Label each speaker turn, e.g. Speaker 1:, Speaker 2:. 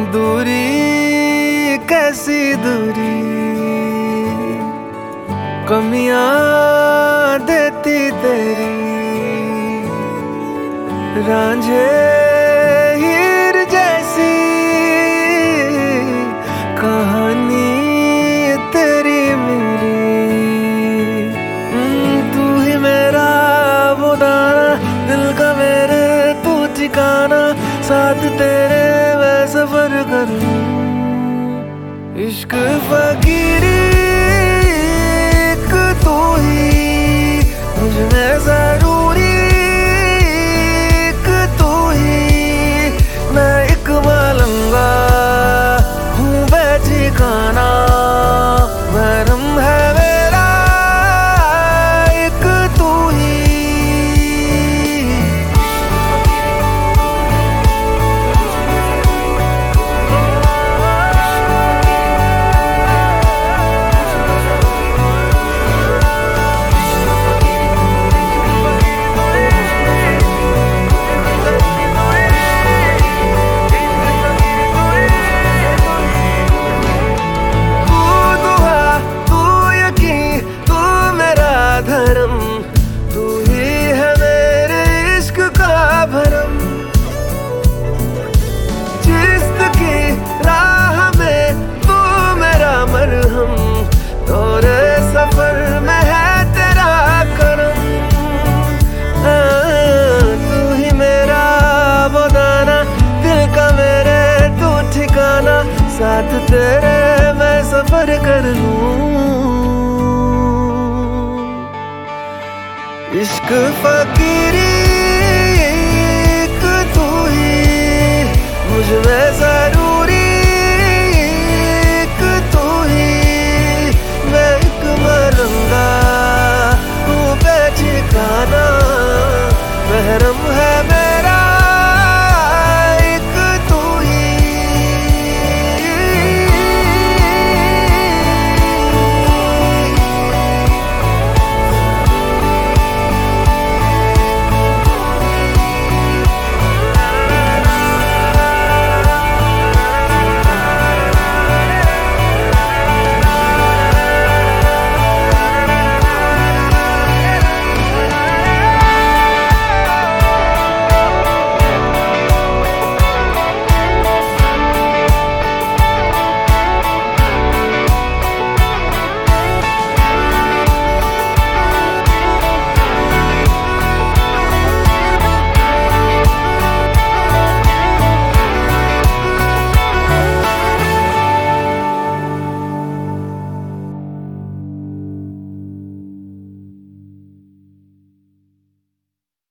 Speaker 1: दूरी कैसी दूरी कमियां देती तेरी रांझे हीर जैसी कहानी तेरी मेरी। तू ही मेरा वो दाना दिल का मेरे तू ठिकाना साथ तेरे मैं सफर करूं। इश्क फकीरी एक तू ही मुझ में जरूरी एक तू ही। मैं एक मलंगा हूँ बेठिकाना महरम है मेरा एक तू ही। तू ही है मेरे इश्क का भरम जिस्त की राह में तू मेरा मरहम तोरे सफर में है तेरा करम। तू ही मेरा वो दाना दिल का मेरे तू ठिकाना साथ तेरे मैं सफर कर लूं। इश्क फकीरी